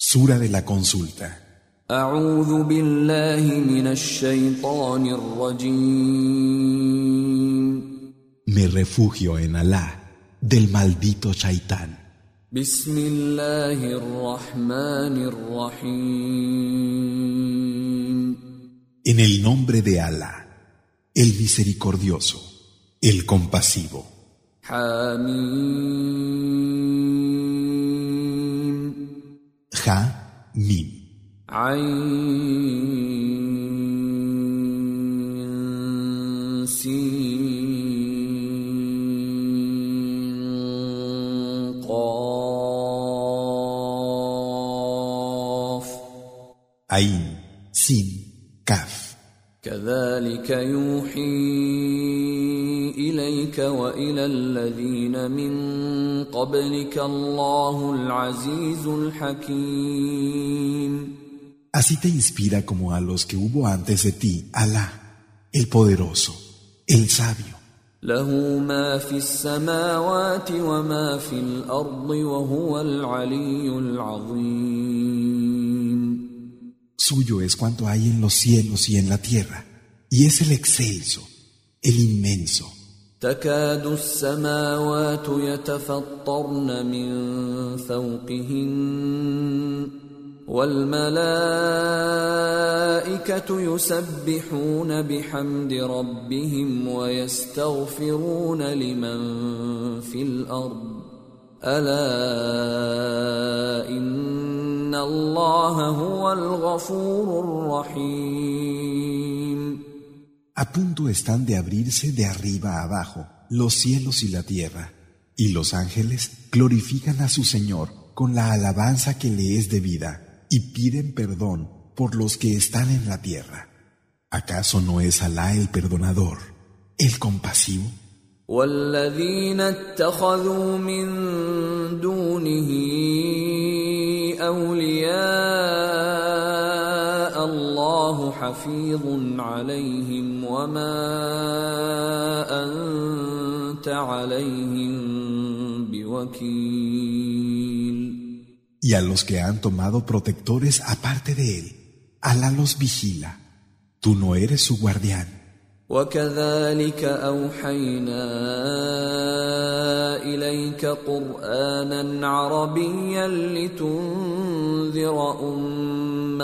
Sura de la consulta. أعوذ بالله من الشيطان الرجيم. Me refugio en Alá del maldito Shaitán. بسم الله الرحمن الرحيم. En el nombre de Alá, el misericordioso, el compasivo. حميم. Ha, Mim. عين سين قاف. Ain, Sin, Kaf. كذلك يوحي إليك وإلى الذين من قبلك الله العزيز الحكيم. Así te inspira como a los que hubo antes de ti, Alá, el poderoso, el sabio. له ما في السماوات وما في الأرض وهو العلي العظيم. Suyo es cuanto hay en los cielos y en la tierra, y es el excelso, el inmenso. تكاد السماوات يتفطرن من فوقهن والملائكة يسبحون بحمد ربهم ويستغفرون لمن في الأرض ألا إن الله هو الغفور الرحيم. A punto están de abrirse de arriba a abajo los cielos y la tierra, y los ángeles glorifican a su Señor con la alabanza que le es debida y piden perdón por los que están en la tierra. ¿Acaso no es Alá el perdonador, el compasivo? والذين اتخذوا من دونه أولياء الله حفيظ عليهم وما أنت عليهم بوكيل. Y a los que han tomado protectores aparte de él, Alá los vigila. Tú no eres su guardián. وكذلك أوحينا إليك قرآنا عربيا لتنذر أم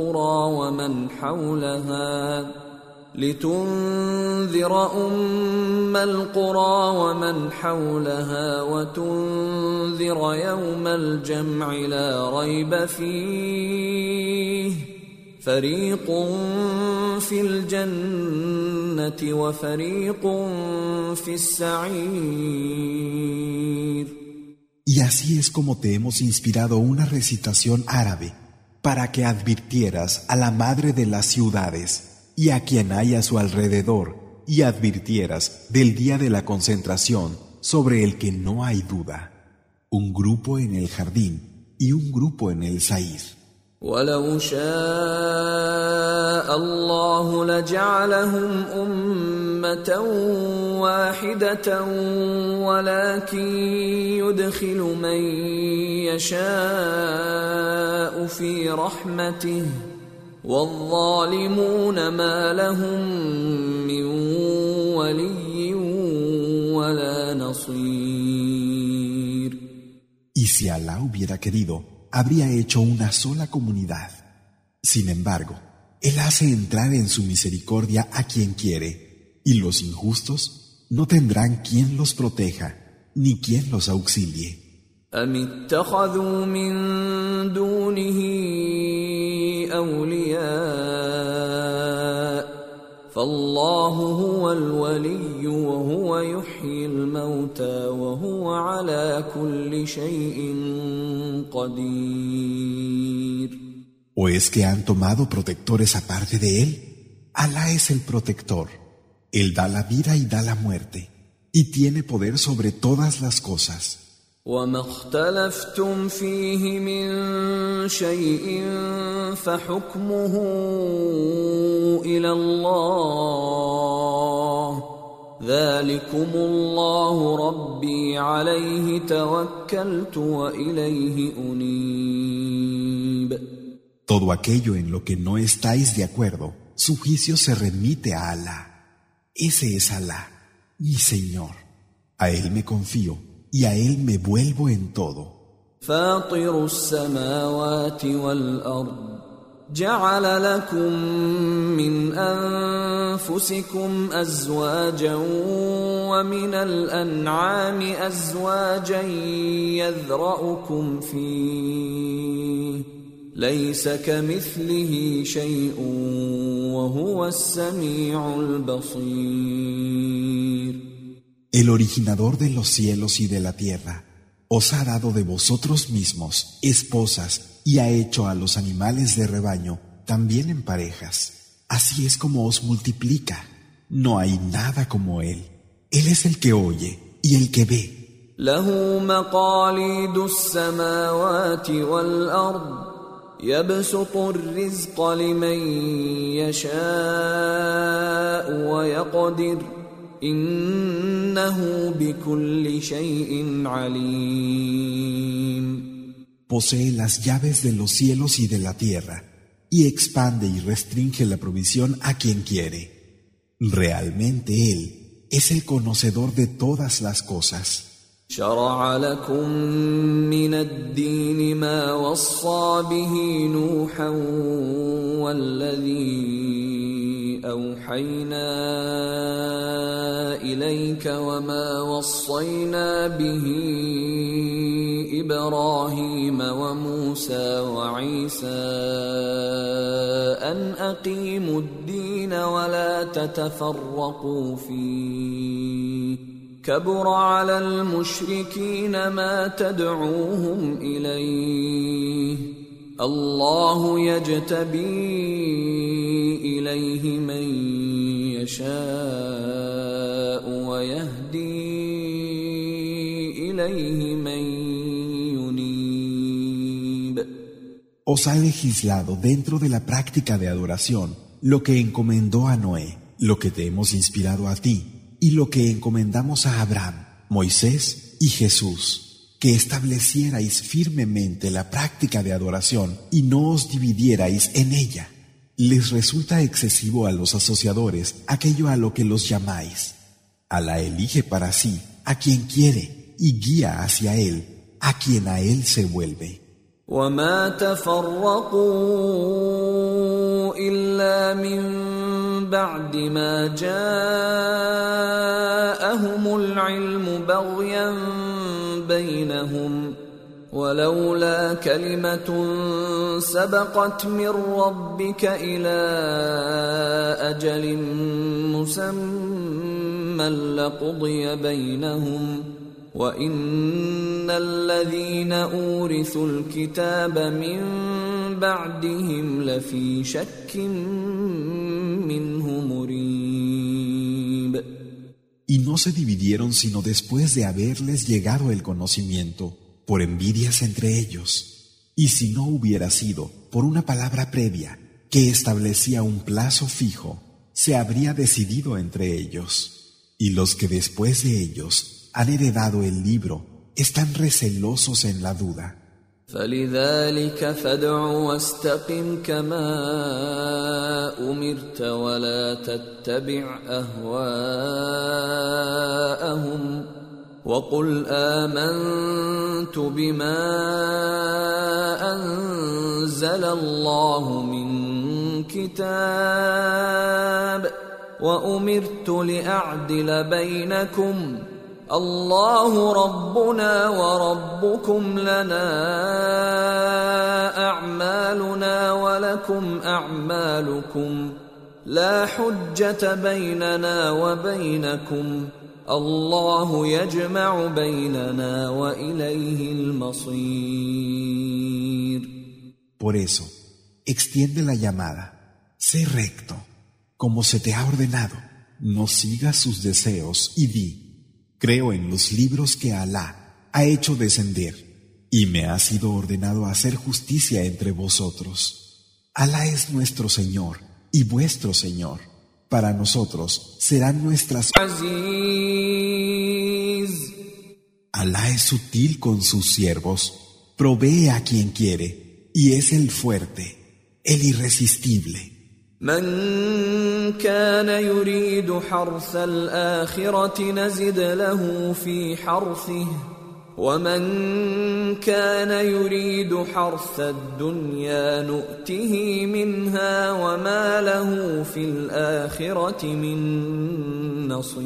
القرى ومن حولها وتنذر يوم الجمع لا ريب فيه فريق في الجنة وفريق في السعير. Y así es como te hemos inspirado una recitación árabe para que advirtieras a la madre de las ciudades y a quien hay a su alrededor, y advirtieras del día de la concentración sobre el que no hay duda, un grupo en el jardín y un grupo en el Sair. ولو شاء الله لجعلهم أمة واحدة ولكن يدخل من يشاء في رحمته والظالمون ما لهم من ولي ولا نصير. Y si Alá hubiera querido, habría hecho una sola comunidad. Sin embargo, Él hace entrar en su misericordia a quien quiere, y los injustos no tendrán quien los proteja, ni quien los auxilie. أم اتخذوا من دونه أولياء فالله هو الولي وهو يحيي الموتى وهو على كل شيء قدير. ¿O es que han tomado protectores aparte de Él? Alá es el protector. Él da la vida y da la muerte, y tiene poder sobre todas las cosas. وما اختلفتم فيه من شيء فحكمه إلى الله ذلكم الله ربي عليه توكلت وإليه أنيب. Todo aquello en lo que no estáis de acuerdo, su juicio se remite a Alá. Ese es Alá, mi Señor. A Él me confío y a Él me vuelvo en todo. فاطر السماوات والأرض جعل لكم من أنفسكم أزواجا ومن الأنعام أزواجا يذرأكم فيه ليس كمثله شيء وهو السميع البصير. El originador de los cielos y de la tierra os ha dado de vosotros mismos esposas y ha hecho a los animales de rebaño también en parejas. Así es como os multiplica. No hay nada como Él. Él es el que oye y el que ve. له مقاليد السماوات والأرض يبسط الرزق لمن يشاء ويقدر إنه بكل شيء عليم. Posee las llaves de los cielos y de la tierra y expande y restringe la provisión a quien quiere. Realmente Él es el conocedor de todas las cosas. شرع لكم من الدين ما وصى به نوحا والذي أوحينا إليك وما وصينا به إبراهيم وموسى وعيسى أن أقيموا الدين ولا تتفرقوا فيه كبر على المشركين ما تدعوهم إليه الله يجتبي إليه من يشاء ويهدي إليه من ينيب. Os ha legislado dentro de la práctica de adoración lo que encomendó a Noé, lo que te hemos inspirado a ti, y lo que encomendamos a Abraham, Moisés y Jesús, que establecierais firmemente la práctica de adoración y no os dividierais en ella. Les resulta excesivo a los asociadores aquello a lo que los llamáis. Alá elige para sí a quien quiere y guía hacia Él a quien a Él se vuelve. وما تفرقوا إلا من بعد ما جاءهم العلم بغيا بينهم ولولا كلمة سبقت من ربك إلى أجل مسمى لقضي بينهم وَإِنَّ الَّذِينَ أُورِثُوا الْكِتَابَ مِنْ بَعْدِهِمْ لَفِي شَكٍّ مِّنْهُ مُرِيبٍ. Y no se dividieron sino después de haberles llegado el conocimiento, por envidias entre ellos. Y si no hubiera sido por una palabra previa que establecía un plazo fijo, se habría decidido entre ellos. Y los que después de ellos han heredado el libro, están recelosos en la duda. فَلِذَلِكَ فَادْعُ وَاسْتَقِمْ كَمَا أُمِرْتَ وَلَا تَتَّبِعْ أَهْوَاءَهُمْ وَقُلْ آمَنْتُ بِمَا أَنزَلَ اللَّهُ مِنْ كِتَابٍ وَأُمِرْتُ لِأَعْدِلَ بَيْنَكُمْ الله ربنا وربكم لنا أعمالنا ولكم أعمالكم لا حجة بيننا وبينكم الله يجمع بيننا وإليه المصير. Por eso, extiende la llamada, sé recto, como se te ha ordenado, no sigas sus deseos y di: creo en los libros que Alá ha hecho descender y me ha sido ordenado hacer justicia entre vosotros. Alá es nuestro Señor y vuestro Señor. Para nosotros serán nuestras... Alá es sutil con sus siervos, provee a quien quiere y es el fuerte. el irresistible. من كان يريد حرث الآخرة نزد له في حرثه ومن كان يريد حرث الدنيا نؤته منها وما له في الآخرة من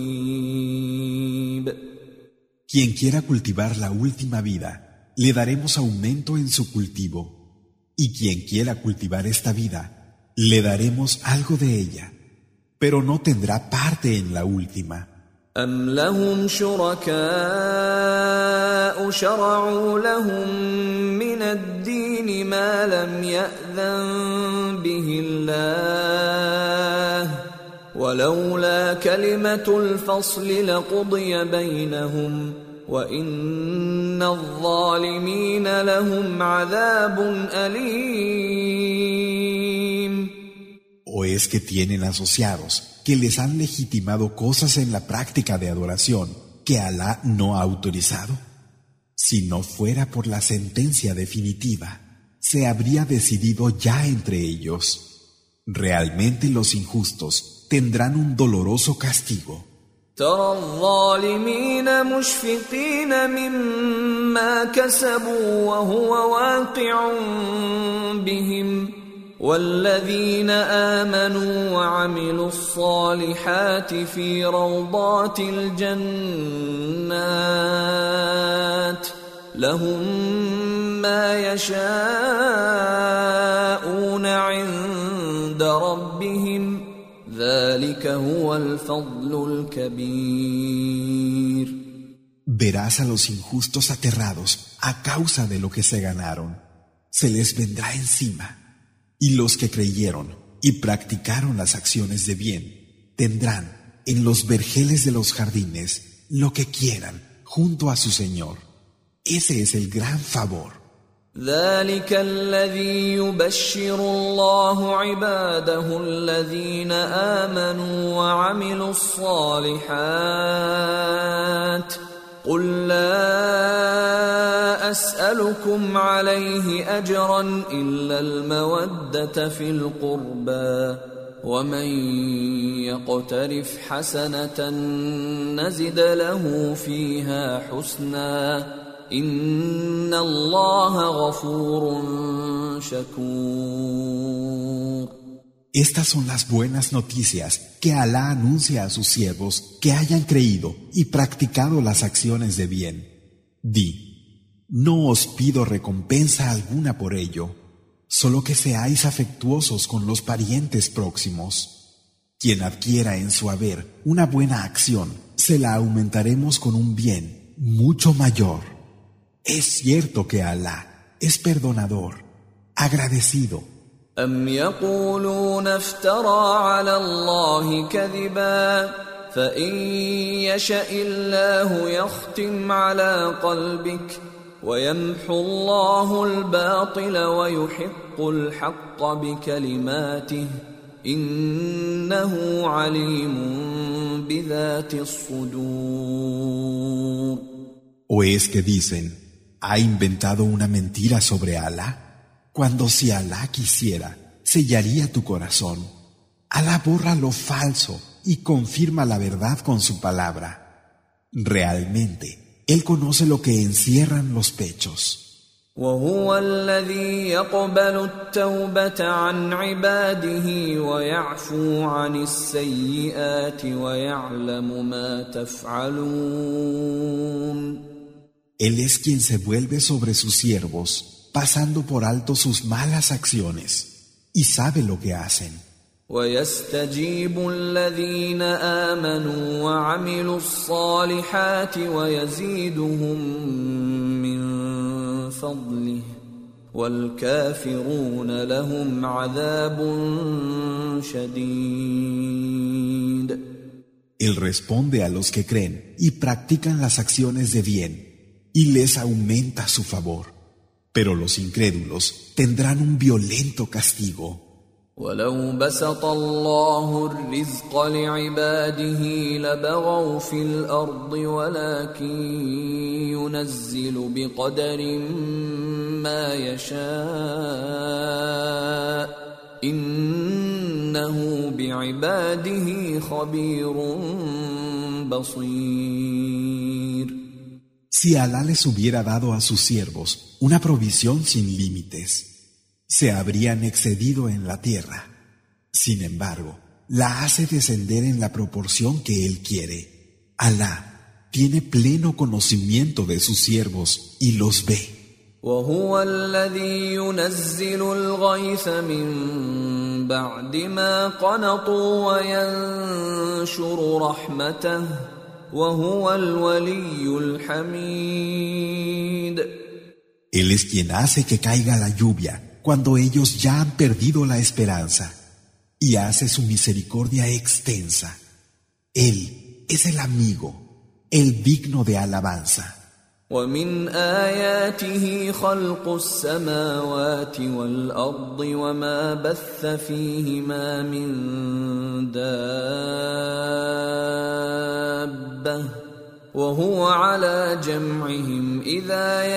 نصيب. Quien quiera cultivar la última vida, le daremos aumento en su cultivo. Y quien quiera cultivar esta vida, le daremos algo de ella, pero no tendrá parte en la última. أم لهم شركاء شرعوا لهم من الدين ما لم يأذن به الله ولولا كلمة الفصل لقضي بينهم وإن الظالمين لهم عذاب أليم. ¿O es que tienen asociados que les han legitimado cosas en la práctica de adoración que Alá no ha autorizado? Si no fuera por la sentencia definitiva, se habría decidido ya entre ellos. Realmente los injustos tendrán un doloroso castigo. ترى الظالمين مشفقين مما كسبوا وهو واقع بهم والذين آمنوا وعملوا الصالحات في روضات الجنات لهم ما يشاءون عند ربهم ذلك هو الفضل الكبير. Verás a los injustos aterrados a causa de lo que se ganaron. Se les vendrá encima. Y los que creyeron y practicaron las acciones de bien tendrán en los vergeles de los jardines lo que quieran junto a su Señor. Ese es el gran favor. ذلك الذي يبشر الله عباده الذين آمنوا وعملوا الصالحات قل لا أسألكم عليه أجرا إلا المودة في القربى ومن يقترف حسنة نزد له فيها حسنا إن الله غفور شكور. Estas son las buenas noticias que Alá anuncia a sus siervos que hayan creído y practicado las acciones de bien. Di, no os pido recompensa alguna por ello, solo que seáis afectuosos con los parientes próximos. Quien adquiera en su haber una buena acción, se la aumentaremos con un bien mucho mayor. Es cierto que Alá es perdonador, agradecido. أم يقولون افترى على الله كذبا فإن يشأ الله يختم على قلبك ويمحو الله الباطل ويحق الحق بكلماته إنه عليم بذات الصدور. ¿O es que dicen, ha inventado una mentira sobre Alá? Cuando si Alá quisiera, sellaría tu corazón. Alá borra lo falso y confirma la verdad con su palabra. Realmente, Él conoce lo que encierran los pechos. وهو الذي يقبل التوبة عن عباده ويعفو عن السيئات ويعلم ما تفعلون. Él es quien se vuelve sobre sus siervos, pasando por alto sus malas acciones, y sabe lo que hacen. ويستجيب الذين آمنوا وعملوا الصالحات ويزيدهم من فضله والكافرون لهم عذاب شديد. Él responde a los que creen y practican las acciones de bien, y les aumenta su favor. Pero los incrédulos tendrán un violento castigo. ولو بسط الله الرزق لعباده لبغوا في الأرض ولكن ينزل بقدر ما يشاء إنه بعباده خبير بصير. Si Alá les hubiera dado a sus siervos una provisión sin límites, se habrían excedido en la tierra. Sin embargo, la hace descender en la proporción que Él quiere. Alá tiene pleno conocimiento de sus siervos y los ve. وهو الذي ينزل الغيث من بعد ما قنطوا وينشر رحمته وهو الولي الحميد. Él es quien hace que caiga la lluvia cuando ellos ya han perdido la esperanza y hace su misericordia extensa. Él es el amigo, el digno de alabanza. ومن آياته خلق السماوات والأرض وما بث فيهما من دابة وهو على جمعهم إذا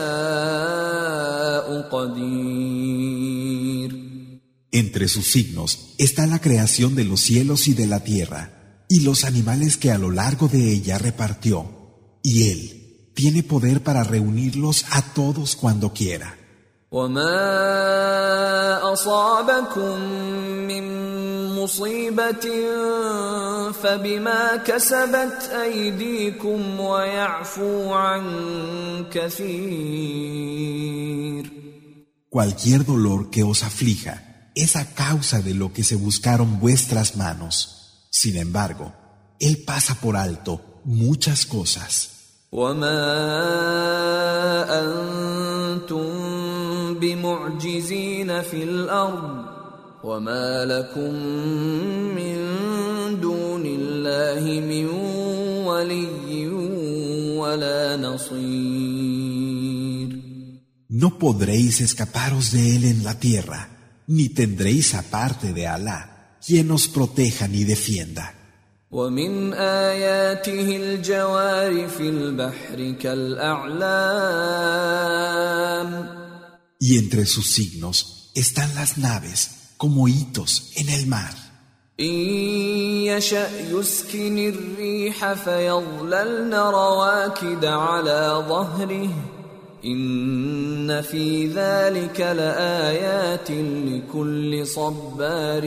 يشاء قدير. Entre sus signos está la creación de los cielos y de la tierra y los animales que a lo largo de ella repartió, y Él tiene poder para reunirlos a todos cuando quiera. وما أصابكم من مصيبة فبما كسبت أيديكم ويعفو عن كثير. Cualquier dolor que os aflija es a causa de lo que se buscaron vuestras manos. Sin embargo, Él pasa por alto muchas cosas. وما أنتم بمعجزين في الأرض وما لكم من دون الله من ولي ولا نصير. No podréis escaparos de Él en la tierra, ni tendréis aparte de Alá quien os proteja ni defienda. ومن آياته الجوار في البحر كالأعلام. Y entre sus signos están las naves como hitos en el mar. إن يشأ يسكن الريح فيظللن رواكد على ظهره إن في ذلك لآيات لكل صبار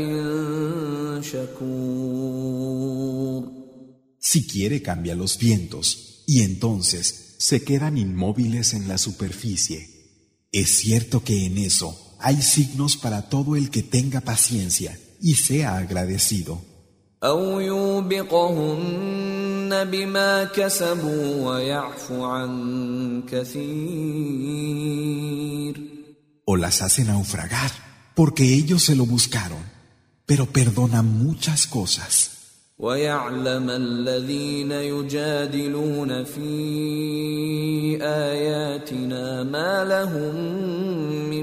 شكور. Si quiere cambia los vientos y entonces se quedan inmóviles en la superficie. Es cierto que en eso hay signos para todo el que tenga paciencia y sea agradecido. أو يوبقهن بما كسبوا ويعفو عن كثير. O las hace naufragar porque ellos se lo buscaron, pero perdona muchas cosas. ويعلم الذين يجادلون في آياتنا ما لهم من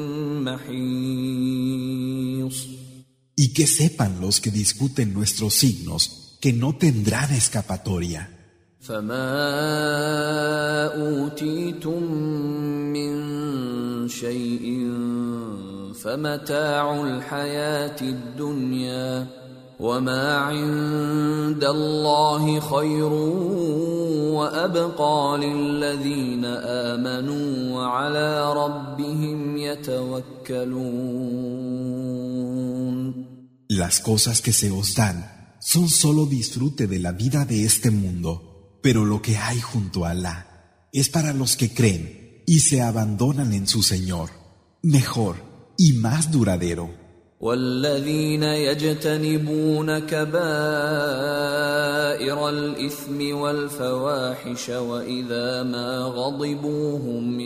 محيص. Y que sepan los que discuten nuestros signos que no tendrán escapatoria. فما أوتيتم من شيء فمتاع الحياة الدنيا وما عند الله خير وأبقى للذين آمنوا وعلى ربهم يتوكلون. Las cosas que se os dan son solo disfrute de la vida de este mundo, pero lo que hay junto a Alá es para los que creen y se abandonan en su Señor, mejor y más duradero. والذين يجتنبون كبائر الإثم والفواحش وإذا ما غضبوا هم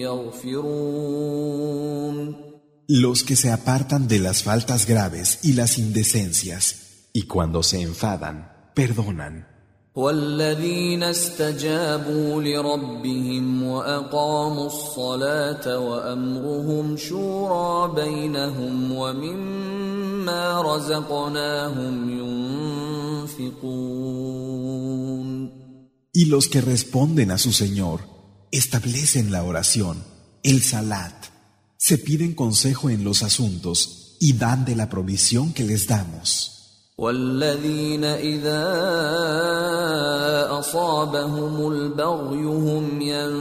يغفرون. Los que se apartan de las faltas graves y las indecencias, y cuando se enfadan, perdonan. والذين استجابوا لربهم وأقاموا الصلاة وأمرهم شورى بينهم ومما رزقناهم ينفقون. Y los que responden a su Señor, establecen la oración, el salat, se piden consejo en los asuntos y dan de la provisión que les damos. والذين إذا أصابهم البغي هم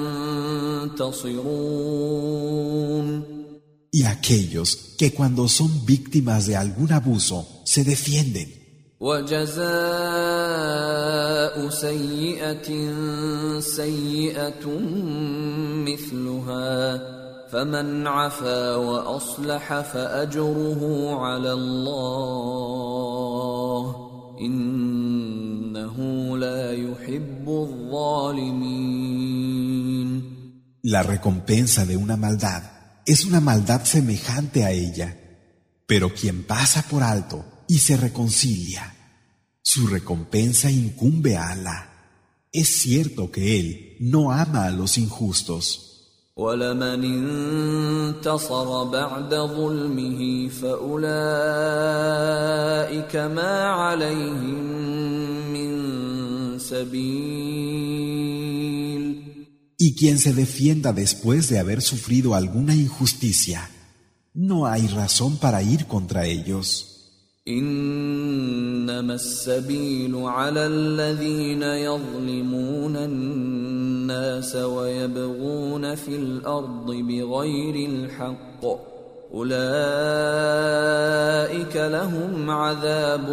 ينتصرون. Y aquellos que cuando son víctimas de algún abuso se defienden. وجزاء سيئة سيئة مثلها فمن عفا وأصلح فأجره على الله إنه لا يحب الظالمين. La recompensa de una maldad es una maldad semejante a ella, pero quien pasa por alto y se reconcilia, su recompensa incumbe a Alá. Es cierto que Él no ama a los injustos. وَلَمَنِ انتصر بعد ظلمه فأولئك ما عليهم من سبيل. Y quien se defienda después de haber sufrido alguna injusticia, no hay razón para ir contra ellos. إنما السبيل على الذين يظلمون الناس ويبغون في الأرض بغير الحق أولئك لهم عذاب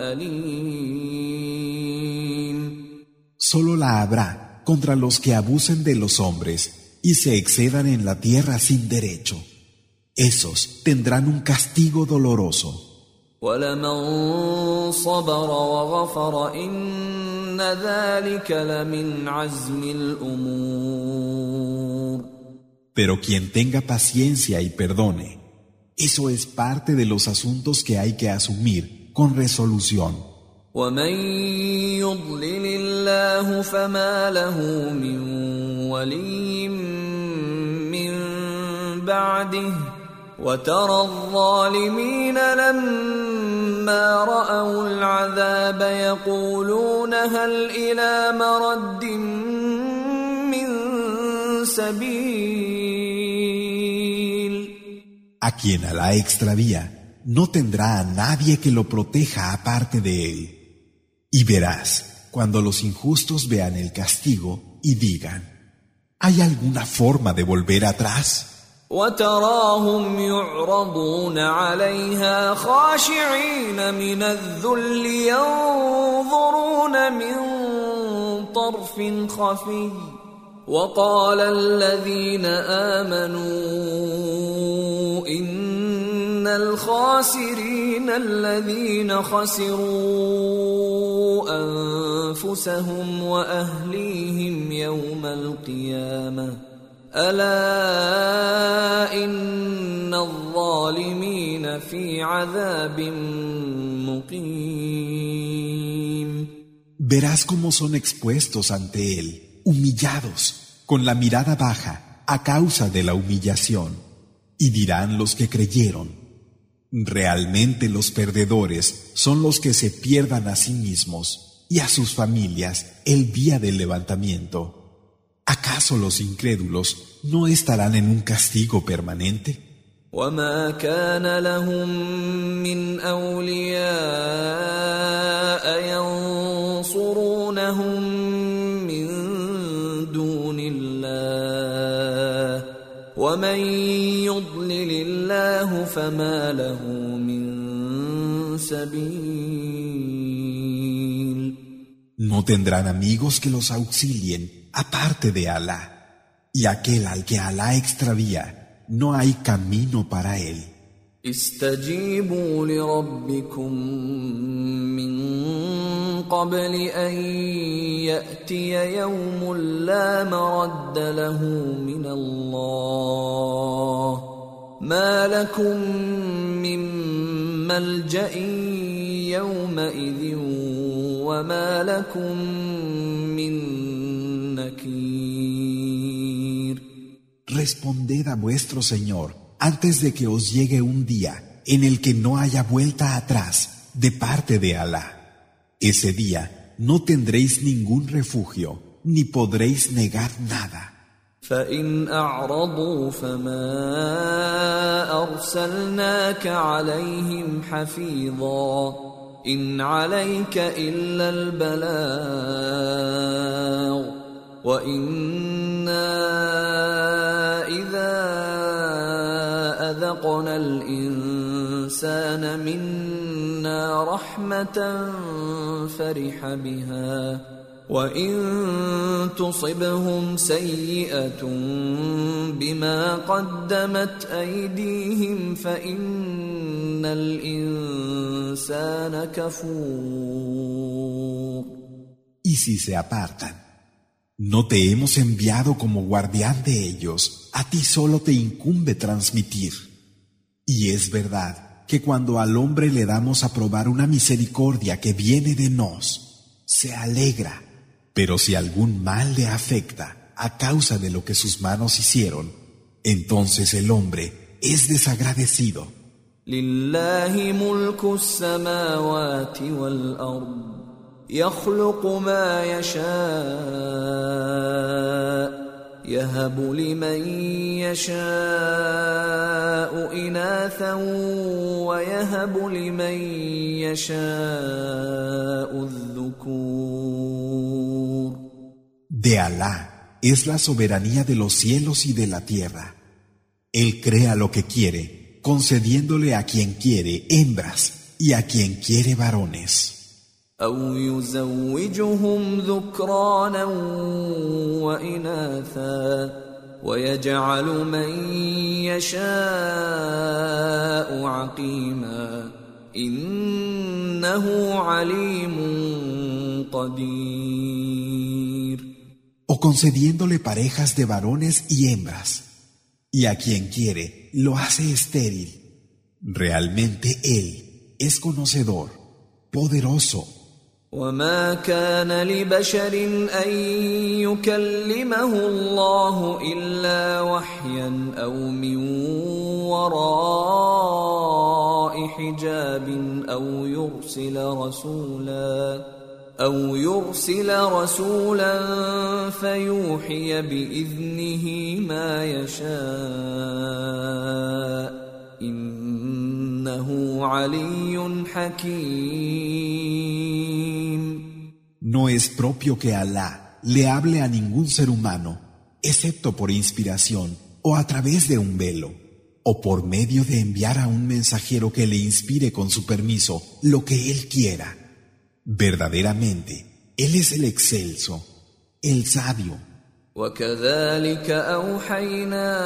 أليم. Solo la habrá contra los que abusen de los hombres y se excedan en la tierra sin derecho. Esos tendrán un castigo doloroso. وَلَمَنْ صَبَرَ وَغَفَرَ إِنَّ ذَلِكَ لَمِنْ عَزْمِ الْأُمُورِ. Pero quien tenga paciencia y perdone, eso es parte de los asuntos que hay que asumir con resolución. وَمَنْ يُضْلِلِ اللَّهُ فَمَا لَهُ مِنْ وَلِيٍّ مِنْ بَعْدِهِ وَتَرَى الظَّالِمِينَ لَمَّا رَأَوُا الْعَذَابَ يَقُولُونَ هَلْ إِلَى مَرَدٍّ مِّن سَبِيلٍ. A quien Alá extravía, no tendrá a nadie que lo proteja aparte de él. Y verás, cuando los injustos vean el castigo y digan, ¿hay alguna forma de volver atrás? وَتَرَاهُمْ يُعْرَضُونَ عَلَيْهَا خَاشِعِينَ مِنَ الذُّلِّ يَنظُرُونَ مِنْ طَرْفٍ خَفِيٍّ وَقَالَ الَّذِينَ آمَنُوا إِنَّ الْخَاسِرِينَ الَّذِينَ خَسِرُوا أَنفُسَهُمْ وَأَهْلِيهِمْ يَوْمَ الْقِيَامَةِ ألا إن الظالمين في عذاب مقيم. Verás cómo son expuestos ante él, humillados, con la mirada baja a causa de la humillación. Y dirán los que creyeron, realmente los perdedores son los que se pierdan a sí mismos y a sus familias el día del levantamiento. ¿Acaso los incrédulos no estarán en un castigo permanente? وَمَا كَانَ لَهُم مِّنْ أَوْلِيَاءَ يَنصُرُونَهُم مِّن دُونِ اللَّهِ وَمَن يُضْلِلِ اللَّهُ فَمَا لَهُ مِن سَبِيلٍ. No tendrán amigos que los auxilien aparte de Alá, y aquel al que Alá extravía, no hay camino para él. استجيبوا لربكم من قبل أن يأتي يوم لا مرد له من الله ما لكم من ملجأ يومئذ وما لكم من Responded a vuestro Señor antes de que os llegue un día en el que no haya vuelta atrás de parte de Alá. Ese día no tendréis ningún refugio ni podréis negar nada. فإن أعرضوا فما أرسلناك عليهم حفيظا إن عليك إلا البلاغ وإنا إذا أذقنا الإنسان منا رحمة فرح بها وإن تصبهم سيئة بما قدمت أيديهم فإن الإنسان كفور. Y si se apartan, no te hemos enviado como guardián de ellos, a ti solo te incumbe transmitir. Y es verdad que cuando al hombre le damos a probar una misericordia que viene de nos, se alegra. Pero si algún mal le afecta a causa de lo que sus manos hicieron, entonces el hombre es desagradecido. Lillahi mulku as-samawati wal-ard yakhluqu ma yasha' yahabu liman yasha'u inathan wa yahabu liman yasha'u adh-dhukur. De Alá es la soberanía de los cielos y de la tierra. Él crea lo que quiere, concediéndole a quien quiere hembras y a quien quiere varones. أو يزوجهم ذكرانا وإناثا ويجعل من يشاء عقيما إنه عليم قدير. O concediéndole parejas de varones y hembras, y a quien quiere lo hace estéril. Realmente Él es conocedor, poderoso. وما كان لبشر أن يكلمه الله إلا وحيا أو من وراء حجاب أو يرسل رسولا فيوحي بإذنه ما يشاء إنه علي حكيم. No es propio que Alá le hable a ningún ser humano, excepto por inspiración o a través de un velo, o por medio de enviar a un mensajero que le inspire con su permiso lo que él quiera. Verdaderamente, Él es el excelso, el sabio. وكذلك أوحينا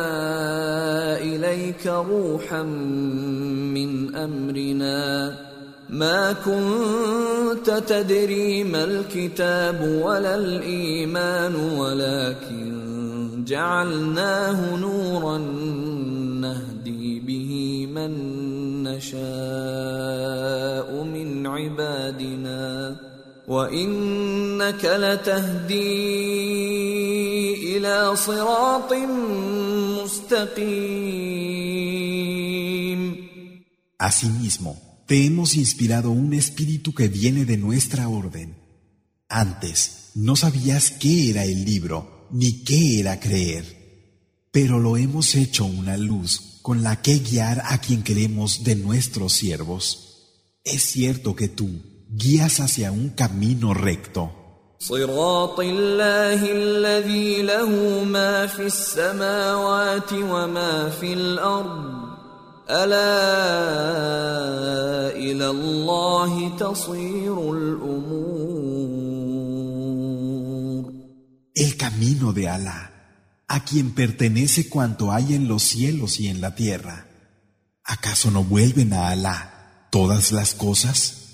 إليك روحا من أمرنا ما كنت تدري ما الكتاب ولا الإيمان ولكن جعلناه نورا نهدي به من نشاء من عبادنا وإنك لتهدي إلى صراط مستقيم. Asimismo, te hemos inspirado un espíritu que viene de nuestra orden. Antes no sabías qué era el libro ni qué era creer, pero lo hemos hecho una luz con la que guiar a quien queremos de nuestros siervos. Es cierto que tú guías hacia un camino recto. صراط الله الذي له ما في السماوات وما في الأرض ألا إلى الله تصير الأمور. El camino de Alá, a quien pertenece cuanto hay en los cielos y en la tierra. ¿Acaso no vuelven a Alá todas las cosas?